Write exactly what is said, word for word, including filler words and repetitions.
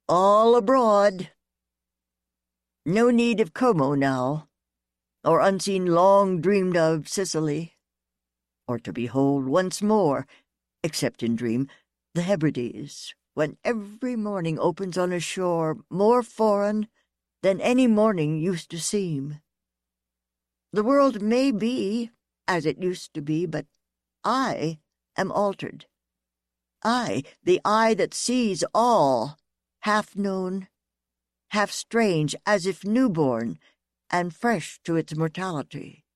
all abroad. No need of Como now, or unseen long-dreamed-of Sicily, or to behold once more, except in dream, the Hebrides, when every morning opens on a shore more foreign than any morning used to seem. The world may be as it used to be, but I am altered. I, the eye that sees all, half known, half strange, as if newborn, and fresh to its mortality.